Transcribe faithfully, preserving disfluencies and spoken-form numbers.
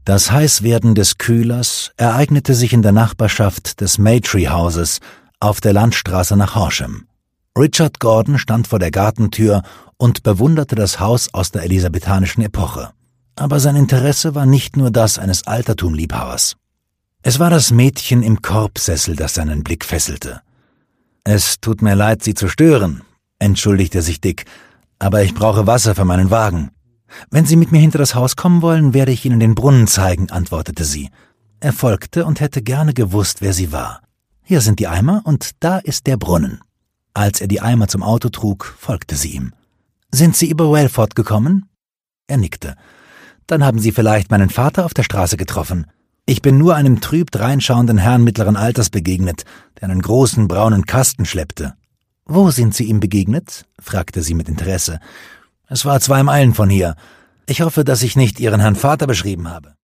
Das Heißwerden des Kühlers ereignete sich in der Nachbarschaft des Maytree-Hauses auf der Landstraße nach Horsham. Richard Gordon stand vor der Gartentür und bewunderte das Haus aus der elisabethanischen Epoche. Aber sein Interesse war nicht nur das eines Altertumliebhabers. Es war das Mädchen im Korbsessel, das seinen Blick fesselte. »Es tut mir leid, Sie zu stören«, entschuldigte sich Dick, »aber ich brauche Wasser für meinen Wagen.« »Wenn Sie mit mir hinter das Haus kommen wollen, werde ich Ihnen den Brunnen zeigen«, antwortete sie. Er folgte und hätte gerne gewusst, wer sie war. »Hier sind die Eimer und da ist der Brunnen.« Als er die Eimer zum Auto trug, folgte sie ihm. »Sind Sie über Walford gekommen?« Er nickte. »Dann haben Sie vielleicht meinen Vater auf der Straße getroffen. Ich bin nur einem trüb dreinschauenden Herrn mittleren Alters begegnet, der einen großen braunen Kasten schleppte.« »Wo sind Sie ihm begegnet?« fragte sie mit Interesse. »Es war zwei Meilen von hier. Ich hoffe, dass ich nicht Ihren Herrn Vater beschrieben habe.«